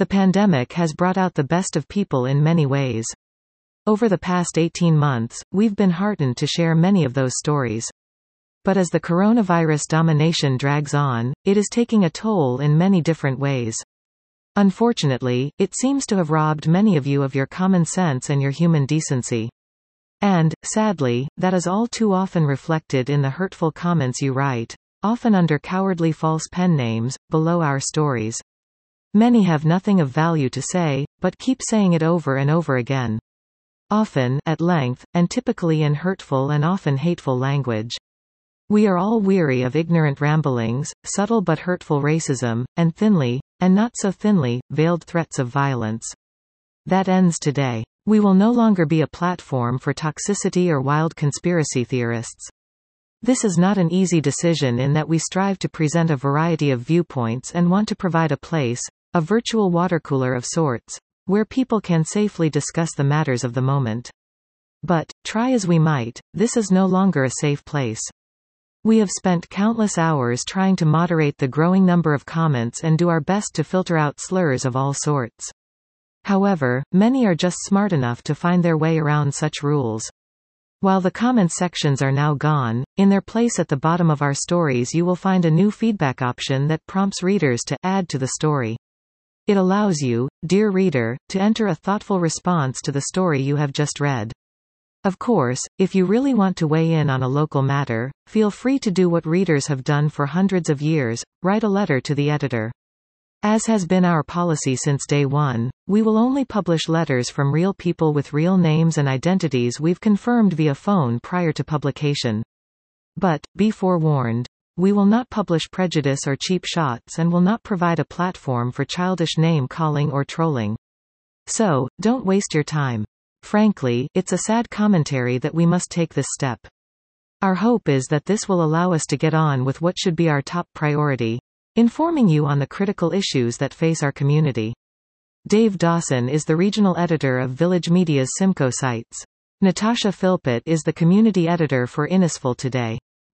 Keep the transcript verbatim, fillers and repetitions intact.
The pandemic has brought out the best of people in many ways. Over the past eighteen months, we've been heartened to share many of those stories. But as the coronavirus domination drags on, it is taking a toll in many different ways. Unfortunately, it seems to have robbed many of you of your common sense and your human decency. And, sadly, that is all too often reflected in the hurtful comments you write, often under cowardly false pen names, below our stories. Many have nothing of value to say, but keep saying it over and over again. Often, at length, and typically in hurtful and often hateful language. We are all weary of ignorant ramblings, subtle but hurtful racism, and thinly, and not so thinly, veiled threats of violence. That ends today. We will no longer be a platform for toxicity or wild conspiracy theorists. This is not an easy decision in that we strive to present a variety of viewpoints and want to provide a place, a virtual watercooler of sorts, where people can safely discuss the matters of the moment. But, try as we might, this is no longer a safe place. We have spent countless hours trying to moderate the growing number of comments and do our best to filter out slurs of all sorts. However, many are just smart enough to find their way around such rules. While the comment sections are now gone, in their place at the bottom of our stories you will find a new feedback option that prompts readers to add to the story. It allows you, dear reader, to enter a thoughtful response to the story you have just read. Of course, if you really want to weigh in on a local matter, feel free to do what readers have done for hundreds of years, write a letter to the editor. As has been our policy since day one, we will only publish letters from real people with real names and identities we've confirmed via phone prior to publication. But, be forewarned. We will not publish prejudice or cheap shots and will not provide a platform for childish name-calling or trolling. So, don't waste your time. Frankly, it's a sad commentary that we must take this step. Our hope is that this will allow us to get on with what should be our top priority: informing you on the critical issues that face our community. Dave Dawson is the regional editor of Village Media's Simcoe sites. Natasha Philpott is the community editor for Innisfil Today.